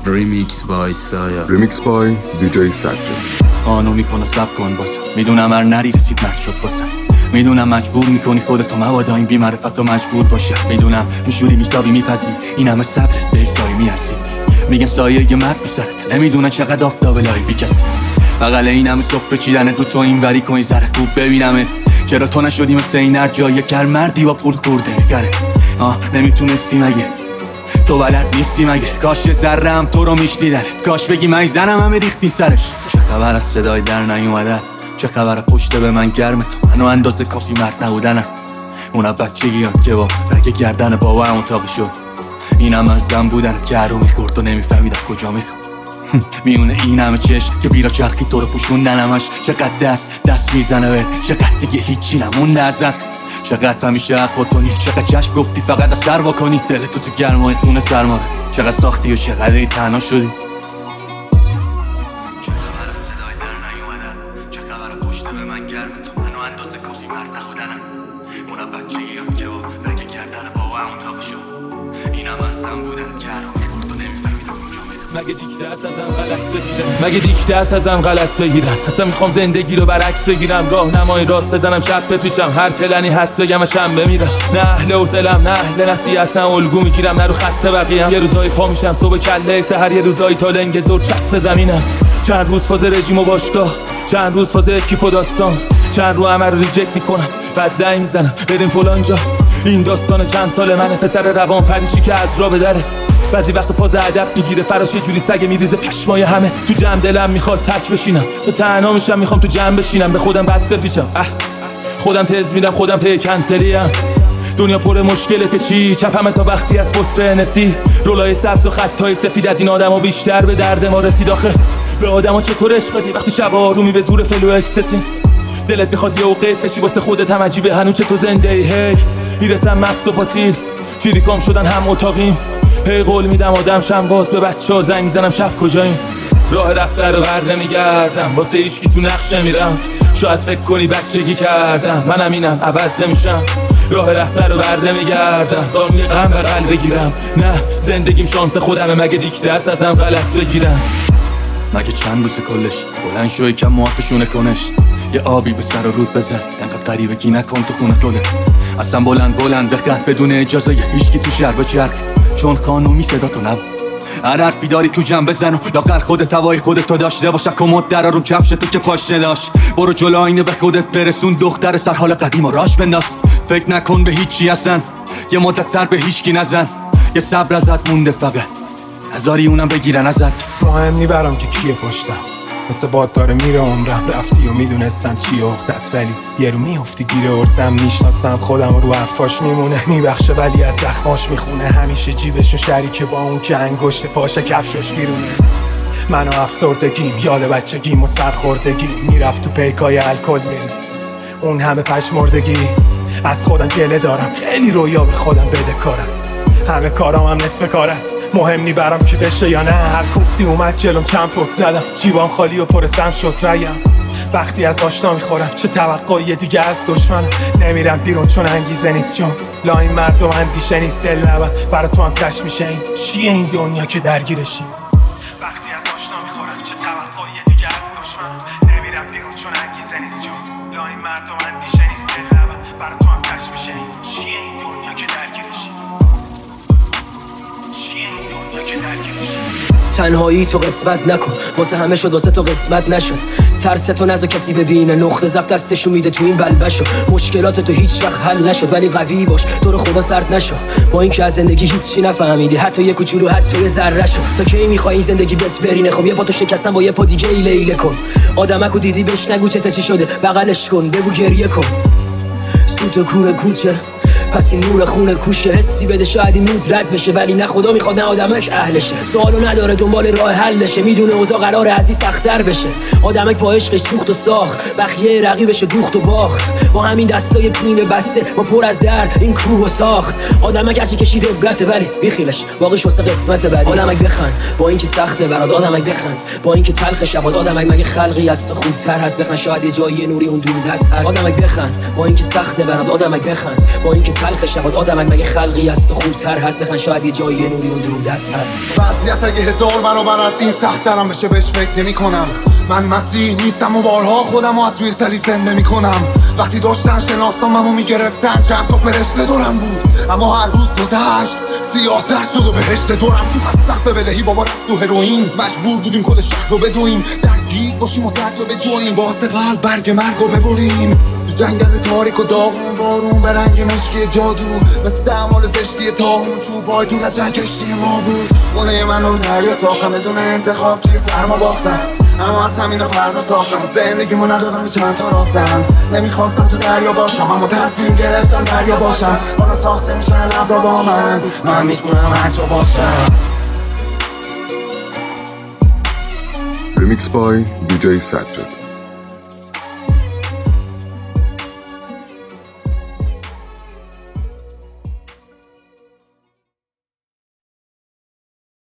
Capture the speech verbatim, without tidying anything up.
ریمیکس بای سایا ریمیکس بای دیجی سجاد. خانو میکنه سب کن باسم، میدونم هر نری رسید مرد شد باسم، میدونم مجبور میکنی خودتو مبادا این بی معرفتو مجبور باشه، میدونم میشوری میسابی میپذی این همه صبر به سایه میارزی، میگن سایه یه مرد تو سرت، نمیدونن چقدر آفتاب لای بی کسی، بغل این همه سفره چیدن دو تو این وری کنی زره خوب ببینمه، چرا تو نشدی مثل این هر جای کر مردی با پول خورده نگره، آه نمیتونستی مگه تو بلد نیستی مگه، کاش یه ذره هم تو رو میشنیدنت، کاش بگی من زنم همه ریختی سرش، چه خبر از صدای در نیومدن، چه خبر پشت به من گرم تو منو اندازه کافی مرد نبودنم، اون بچگی یاد که با رگ گردن بابا هم اتاقی شد، اینم از زن بودن که هر رو میخورد و نمیفهمیدم کجا میخوام، میونه این همه چشم که بیرا چرخی تو رو پوشوندن همش، چقدر دست دست میزنه به چقدر دیگه هیچی نمونده ازت، چقدر همیشه حق باتونی، چقدر چشم گفتی فقط از سر واکنی، دلتو تو گرمای خونه سرماره، چقدر ساختی و چقدر ای تنها شدی، مگه دیکته است ازم غلط بگیرم، مگه دیکته است ازم غلط بگیرم، اصلا میخوام زندگی رو برعکس بگیرم، راه نمای راست بزنم شب بپیشم، هر پلنی هست بگم و شنبه میرم، نه اهل حوصله‌ام نه اهل نصیحت، نه الگو میگیرم نه رو خط بقیه‌ام، یه روزای پا میشم صبح کله سحر، یه روزای تا لنگ زور چسب زمینم، چند روز فاز رژیم و باشگاه، چند روز فاز اکیپ و داستان، چند رو عمر رو ریجکت میکنم، بعد زنگ میزنم بریم فلان جا، این داستان چند سال منه، پسر روان پریشی که از راه بدره، بعضی وقت فاز ادب میگیره فراش، یه جوری سگ میریزه پشمای همه، تو جمع دلم میخواد تک بشینم، تو تنها میشم میخوام تو جمع بشینم، به خودم بد سفیچم، اه خودم تز میدم خودم پی کنسلیم، دنیا پر مشکلته چی چپمه تا وقتی از بطره نسی، رولای سبز و خطای سفید از این آدما بیشتر به درد ما رسید، آخه به آدما چطور عشق بدی وقتی شب آرومی به زور فلو اکستین، دلت میخواد یه اوقات بشی واسه خودت هم عجیبه هنوز تو زنده ای، هی میرسم مست و پاتیل فیلیکام شدن هم اتاقیم، هی قول میدم آدم شم باز به بچه ها زنگ میزنم شب کجاییم، راه رفته رو بر نمیگردم واسه هیچکی تو نقشه میرم، شاید فکر کنی بچگی کردم منم اینم عوض نمیشم، راه رفته رو بر نمیگردم زانوی غم بغل بگیرم، نه زندگیم شانس خودمه، مگه دیکته است ازم غلط بگیرم، مگه چند روز کلش بلند شو یکم موافشونه کنش، یه آبی به سر و رود بزن انقدر غریبگی نکن تو خونه توله، اصلا بلند بلند بخند بدون اجازه هیچکی تو شهر بچرخ، چون خانومی صدا تو نبود، هر حرفی داری تو جمع بزن و لاغر خودت هوای خودت تو داشته باشه، کمد در رو کفش تو که پاش نداشت، برو جلو آینه به خودت برسون، دختر سر حال قدیم و راش بنداز، فکر نکن به هیچی اصلا، یه مدت سر به هیچکی نزن، یه صبر ازت مونده فقط هزاری اونم بگیرن ازت، مهم نیبرم که کیه پشتم، مثل باد داره میره عمرم، رفتی و میدونستم چیه اختت، ولی یه رو میافتی گیره ارزم، میشناسم خودم رو حرفاش میمونه، میبخشه ولی از زخماش میخونه، همیشه جیبشو شریکه با اون که انگشت پاشه کفشش بیرونه، من و افسردگیم یاد بچگیم و سرخوردگی، میرفت تو پیکای الکل بریز اون همه پشمردگی، از خودم گله دارم خیلی رویا به خودم بده کارم، همه کارام هم نصف کار است، مهم نی برام که بشه یا نه، هر کوفتی اومد جلوم چند پک زدم، جیبام خالی و پرسم شد ریم، وقتی از آشنا میخورم چه توقعی دیگه از دشمن، نمیرم بیرون چون انگیزه نیست، چون لاین مردم اندیشه نیست، دل نبن برای تو هم کش میشه، این چیه این دنیا که درگیرشی، وقتی از آشنا میخورم چه توقعی دیگه از دشمن، نمیرم بیرون چون انگیزه نیست، چون لاین مردم اندیشه نیست، دل نبن برای تو هم کش میشه، این چیه این دنیا که درگیرشی. تنهایی تو قسمت نکن واسه همه شد واسه تو قسمت نشد، ترس تو نذار کسی ببینه، نقطه ضعف دستشو میده تو این بلبشو، مشکلات تو هیچ وقت حل نشد ولی قوی باش تو رو خدا سرد نشو، با اینکه از زندگی هیچی نفهمیدی حتی یه کوچولو حتی یه ذره شو، تا کی میخوای زندگی بهت برینه، خب یه پا تو شکستن با یه پا دیگه ایله ایله کن، آدمکو دیدی بهش نگو چه چی شده بغلش کن بگو گریه کن، سوت و کوره کوچه پس این نور خونه کوشه، حسی بده شاید این مود رد بشه ولی نه خدا میخواد نه آدمک اهلشه، سوالو نداره دنبال راه حلشه، میدونه اوضاع قراره از این سخت‌تر بشه، آدمک با عشقش سوخت و ساخت، بخیه رقیبش دوخت و باخت، با همین دستای پینه بسته ما پر از درد این کوه و ساخت، آدمک هرچی کشیده عبرته ولی بیخیلش واقعش واسه قسمت بعدی، آدمک بخند با اینکه سخته برات، آدمک بخند با اینکه تلخ شبات، آدمک مگه خلقی از تو خوبتر هست، بخند شاید یه جایی نوری اون دور هست، آدمک بخند با اینکه سخته برات، آدمک بخند با اینکه تلخ شبات آدمک مگه خلقی است و خوبتر هست بخن شاید یه جایی یه نوری اون دور دست هست. وضعیت اگه هزار برابر از این سخت‌ترم بشه بهش فکر نمی کنم. من مسیح نیستم و بارها خودم از روی صلیب زنده می کنم. وقتی داشتن شناسنامه‌مو میگرفتن چند تا فرشته دورم بود، اما هر روز گذشت سیاه‌تر شد و بهشت دورم تو سقف بلهی بابا رفت تو هروئین. مجبور بودیم کل شهر رو بدویم، درگیر باشیم و درد رو بجویم، واسه قلب برگ مرگ رو ببریم. تو جنگل تاریک و داغون بارون به رنگ مشکی جادو، مثل دمال زشتی تاهون چوبای دور از جنگ کشتی ما بود. خونه من رو دریا ساختم بدون انتخاب توی سرما باختم، اما از همین فردا ساختم زندگیمو ندادم به چند تا راستم. نمیخواستم تو دریا باشم اما تصمیم گرفتم دریا باشم. حالا ساخته میشن لب را با من، من میتونم هرچا باشم. Remix by دی جی سجاد.